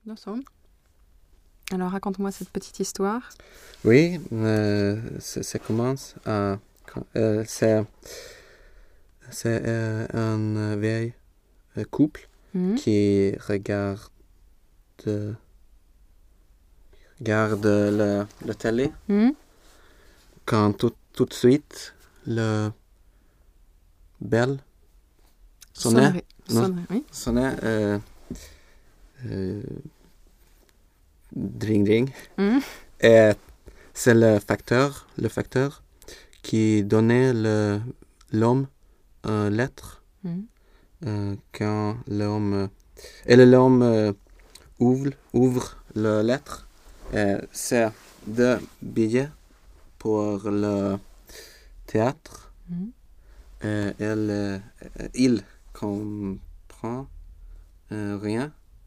D'accord. Alors, raconte-moi cette petite histoire. Oui, ça commence à... c'est un vieil couple qui regarde la télé. Quand tout de suite, le bell sonnait. Sonnait. Dring, dring. Et c'est le facteur qui donnait l'homme une lettre. Quand l'homme ouvre la lettre, c'est deux billets pour le théâtre. Il comprend rien.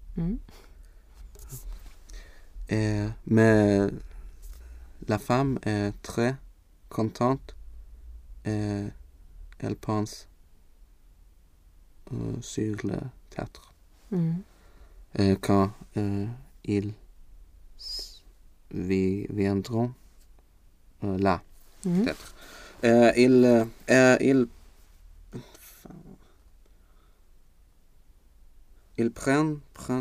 Mais la femme est très contente et elle pense sur le théâtre. Quand ils viendront là, peut-être. Ils prennent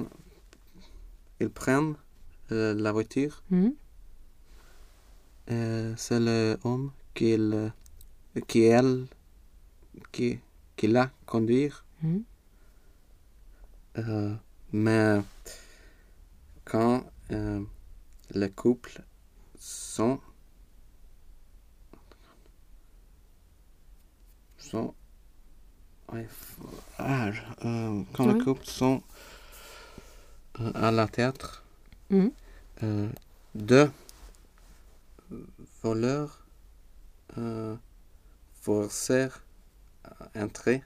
la voiture. C'est l'homme qui la conduire. Mais quand le couple sont quand le couple sont à la théâtre, deux voleurs forcèrent entrer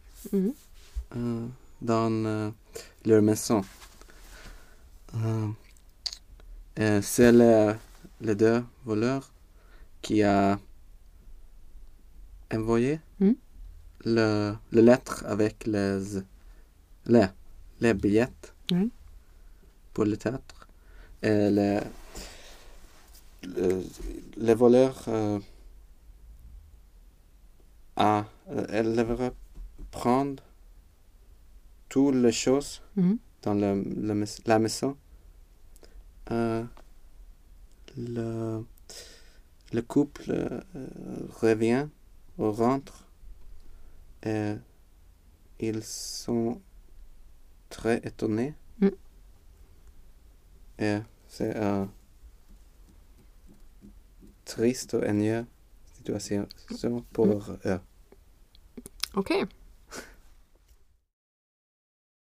dans leur maison. C'est les deux voleurs qui a envoyé la lettre avec les billets pour le théâtre. Et les voleurs elles devraient prendre toutes les choses dans la maison. Le couple revient ou rentre et ils sont très étonnés. Et c'est une triste et ennuyeux situation pour eux. Ok.